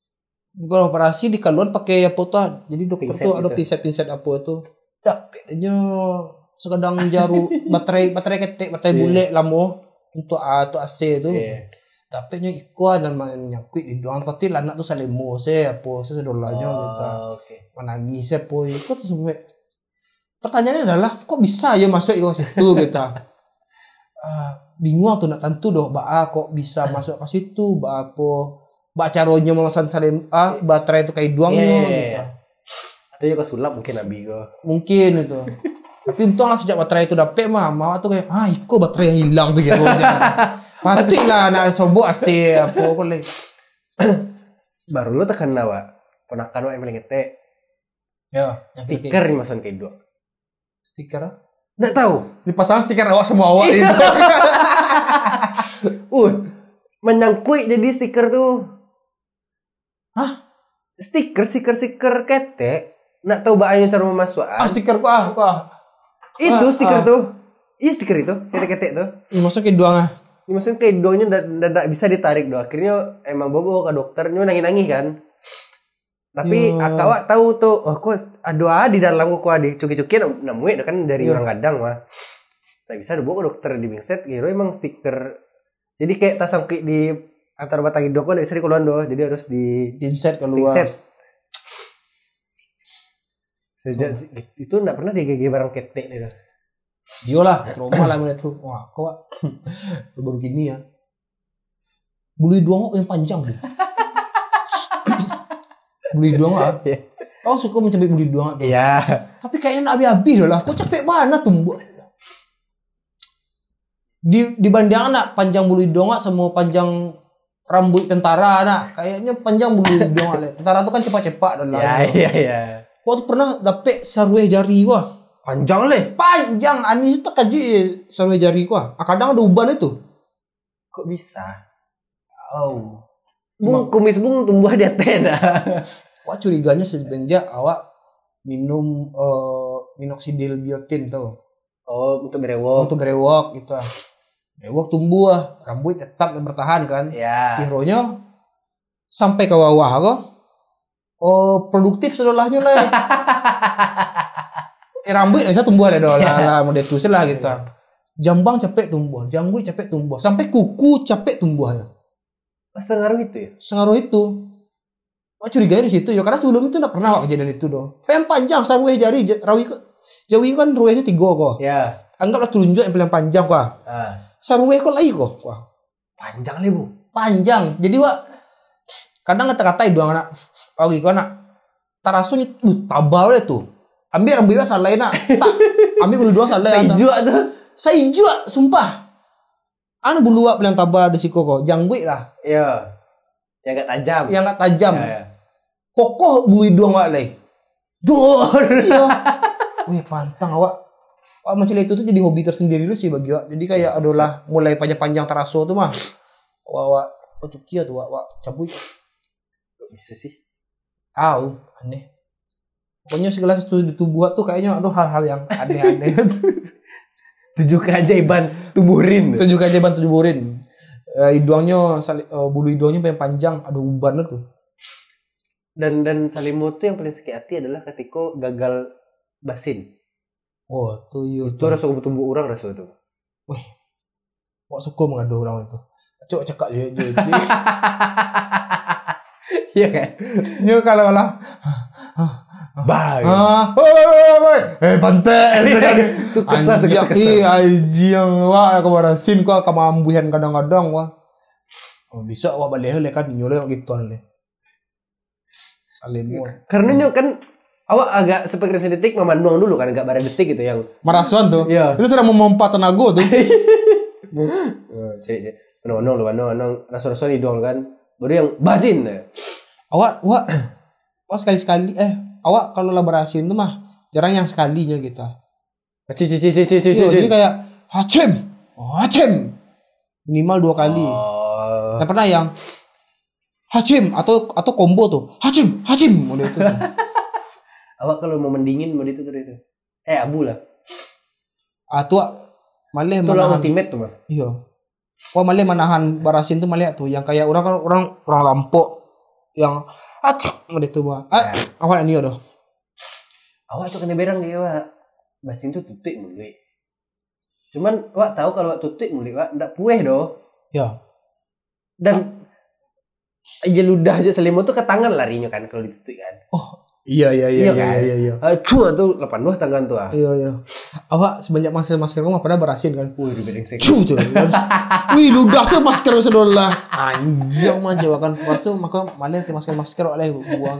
Baru operasi di keluar pakai apa tuh? Jadi dokter Pinset tuh ada gitu. pinset-pinset apa tuh. Dapetnya sekedang jaru baterai ketek, baterai bulat lamo untuk untuk AC itu. Iya. Dapetnya ikuan dan nyangkut di doang pasti anak tuh salemo saya apa saya sedolanya gitu. Oke. Menangis saya po ikut tuh sampai. Pertanyaannya adalah kok bisa ya masuk ke situ gitu. Bingung tuh nak tentu doh kok bisa masuk ke situ apa caranya memasang baterai itu kayak duangnya gitu. Atau juga sulap mungkin Abi kok. Mungkin itu. Tapi untung lah sejak baterai itu dapet mama tuh kayak kok baterai yang hilang tuh gitu. Patut lah nak sobo AC apa kok le. Baru lo tekan nawa. Ponakan lo yang paling ketek. Ya, Stiker nih masukin kayak dua. stiker. Nggak tahu. Dipasang stiker awak semua awak itu. Menyangkut jadi stiker tuh. Hah? Stiker ketek. Nggak tahu bahayanya cara memasukkan. Stiker kok Itu stiker tuh. Iya stiker itu, ketek-ketek tuh. Ini maksudnya kayak doang Ya, maksudnya kayak doangnya nggak bisa ditarik doang. Akhirnya emang bobo ke dokternya nangis-nangis kan. Tapi akak tahu tuh, kok ada di dalam kok ada cuki-cuki namuin kan dari orang kadang mah. Nggak bisa dibawa ke dokter di Bingset, kira emang stiker. Jadi kayak tas sangkit di antar batang hidung kok nggak bisa dikeluaran doh. Jadi harus di insert keluar. Bingset. Sejak itu nggak pernah digigit barang ketek deh. Iyalah, trauma lah melihat tuh. Wah, kok baru gini ya. Bulu hidung yang panjang deh. Bulu hidung Aku suka mencabik bulu hidung. Iya. Tapi kayaknya nak habis-habis lah. Kok capek banget tuh. Dibanding anak panjang bulu hidung sama panjang rambut tentara anak. Kayaknya panjang bulu hidung. Tentara tuh kan cepat-cepat dalam. Iya. Waktu pernah dapet sarwe jari gua. Panjang leh. Panjang anis tak kaji sarwe jari gua. Kadang ada uban itu. Kok bisa? Oh. Kumis bung tumbuh di atas dah. Wah curiganya semenjak awak minum minoxidil biotin tuh. Oh, untuk berewok. Untuk berewok gitu. Berewok tumbuh, rambut tetap bertahan kan. Ya. Sironya sampai ke bawah kok. Produktif sedolahnya lah. Rambut bisa tumbuh ada lah, model tulis lah gitu. Jambang capek tumbuh, janggut capek tumbuh, sampai kuku capek tumbuhnya. Sengaruh itu ya? Sengaruh itu. Wah curiganya di situ ya, karena sebelum itu enggak pernah kejadian itu doh. Yang panjang sarwe jari, jawi kan ruwehnya 3 kok. Ya. Anggaplah telunjuk yang paling panjang kok. Sarwe kok lagi kok. Wah. Panjang nih bu. Panjang. Jadi wah kadang kata-kata itu anak. Oh gitu anak. Tarasun tabal deh tuh. Ambil rambutnya salah nak. Tak. Ambil bulu dua salah. Saijua tuh. Saijua, sumpah. Anu bulu wak paling tabal di siko kok. Janggut lah. Iya. Yang gak tajam. Yang gak tajam. Ya. Kokoh bulu hidung wak leh. Dor. Iya. Wih pantang awak. Wak macam itu tuh jadi hobi tersendiri lu sih bagi wak. Jadi kayak adalah mulai panjang-panjang teraso tuh mah. Wak cuki tuh wak cabut. Bisa sih. Aneh. Pokoknya segala sesuatu di tubuh tuh kayaknya aduh hal-hal yang aneh-aneh. 7 keajaiban tuburin. 7 keajaiban tuburin. Hidungnya bulu hidungnya yang panjang, ada uban tuh. Dan Salimo tuh yang paling sakit hati adalah ketika gagal basin. Oh, tuh iya. Itu rasa tubuh orang rasa itu. Wih. Wak suka mengadu orang itu. Coba cekak dia. Iya kan? Dia kalau lah Bye. pantai. Itu kesal. Anjing. Wah, kemarin sin kok kamambuhan kadang-kadang wah. Bisa wah balik le kan nyole gitu le. Salimo. Karena kan awak agak seperti detik memanduang dulu kan agak barang detik gitu yang marasuan tuh. Iya. Itu sudah memompa tenaga tuh. Nong rasa-rasa di dong kan. Baru yang bazin. Awak sekali-sekali awak kalau laborasi itu mah jarang yang sekalinya gitu. Jadi kayak hacem. Minimal 2 kali. Nah, pernah yang hacem atau combo tuh. Hacem model itu. Awak kalau mau mendingin model itu. Abu lah. Tuh malah itu lah ultimate tuh mah. Iya. Malah menahan barasin tuh malah tuh yang kayak orang lampok. yang ada itu mah. Awak ini doh. Awak tuh kena berang dia wak. Basin tuh tutik mulu. Cuman wak tahu kalau wak tutik mulu wak ndak pueh doh. Ya. Dan aja ludah aja selimut tuh ke tangan larinya kan kalau ditutik kan. Oh, iya. Cua tuh 82 tangan tuh ah. Iya. Awak sebanyak masker rumah pada berasin kan. Wih, dibedeng sek. Cuh tuh. Wih, ludah tuh masker sedolah. Anjing mah jawakan masuk maka mana ke masker oleh buang.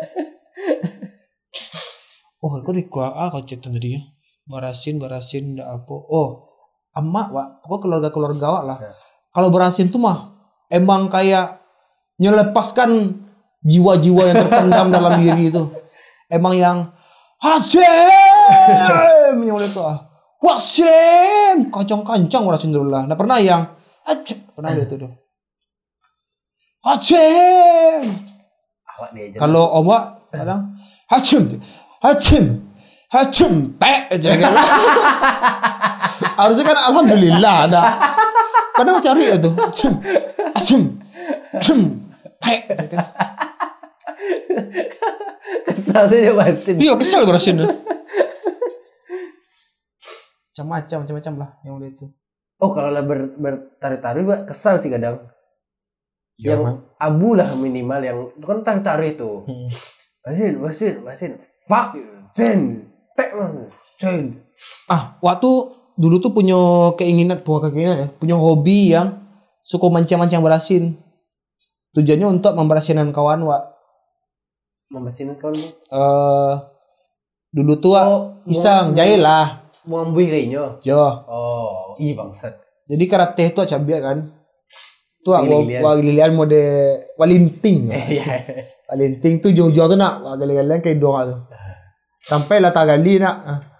Oh, kok di gua kau cek tadi ya. Barasin ndak apa. Oh, emak wak, pokok keluarga wak lah. Kalau berasin tuh mah emang kayak nyelepaskan jiwa-jiwa yang terpendam dalam diri itu. Emang yang Hasim yang oleh tuh Wasim kancang-kancang orang cenderung. Nah pernah yang pernah itu tuh Hasim. Kalau omak kadang Hasim teh aja kan. Harusnya kan alhamdulillah ada. Kadang cari itu Hasim teh kan. Kesal saja basin. Iya kesal berasin. Macam-macam lah yang udah itu. Oh kalau lah bertarik-tarik kesal sih kadang. Ya, yang abu lah minimal yang itu kan tarik-tarik itu. Basin. Fuck Jen. Waktu dulu tuh punya keinginan ya, punya hobi yang suka mancang-mancang berasin. Tujuannya untuk memberasinkan kawan wak. Memberasinkan kawan? Dulu tuh iseng jahil lah. Mau ambil kayaknya. Jo. Oh, iya bangsat. Jadi karate itu cabiak kan. Tuh wagilian mode walinting. Walinting tuh jauh-jauh tuh nak wagilian kayak doang tuh. Sampai lah tagali nak.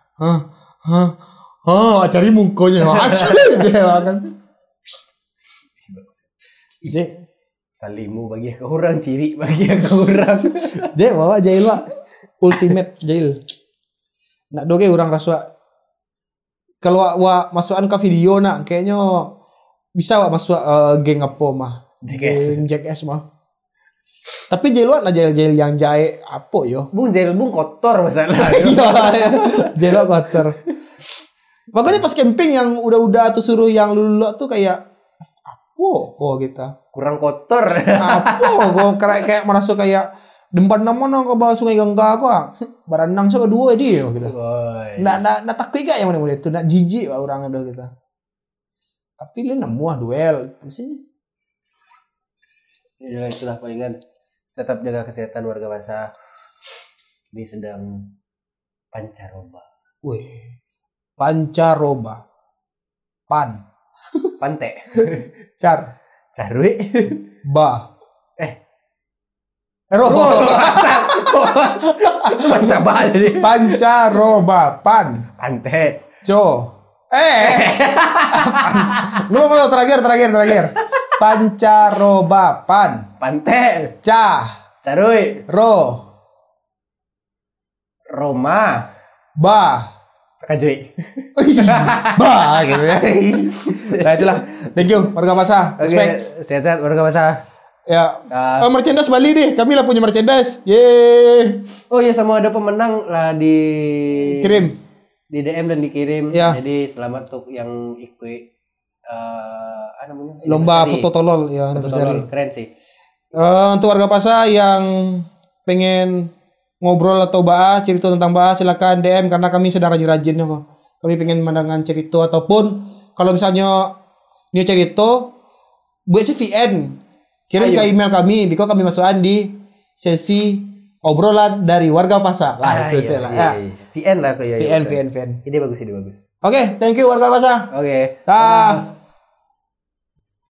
Cari mungkonya. Kan. Jadi salimu bagi ke orang, ciri bagi ke orang. Jadi bawa jahil wak. Ultimate jahil. Nak doge orang rasa. Kalau wak masukan ke video nak kayaknya bisa wak masuk geng apa mah. Geng Jackass mah. Tapi jahil wak nah jahil yang jahe apa yo. Jahil kotor masalah. Iya. Jahil wak kotor. Makanya pas camping yang udah tuh suruh yang lulu tuh kayak kok kita kurang kotor. Gue kayak merasa kayak dempan nama ke bawah sungai Gangga kok. Baranang sama dua dia gitu. Nak takut gak yang mana itu nak jijik orang ada kita. Tapi lu nemu duel itu sih. Itulah palingan tetap jaga kesehatan warga Masa. Ini sedang pancaroba. Wih. Pancaroba. Pante. Carwe. Ba. Pancaroba jadi. Pancaroba. Pante. Lu terakhir. Pancaroba. Pante. Carwe. Roma. Ba. Kajui. Gitu ya. Nah itulah. Thank you warga Masa. Oke, sehat-sehat warga Masa. Ya. Merchandise Bali deh. Kami lah punya merchandise. Yeay. Oh iya sama ada pemenang lah kirim di DM dan dikirim. Ya. Jadi selamat untuk yang ikut namanya lomba foto tolol ya. Foto tolol. Keren sih. Untuk warga Masa yang pengen ngobrol atau cerita tentang silakan DM karena kami sedang rajin-rajin kok. Kami pengen mendengar cerita ataupun kalau misalnya dia cerita buat VN kirim ke email kami because kami masukan di sesi obrolan dari warga Masa lah itu lah ya. VN lah kok ya. VN. Ini bagus. Oke, thank you warga Masa. Oke. Dah.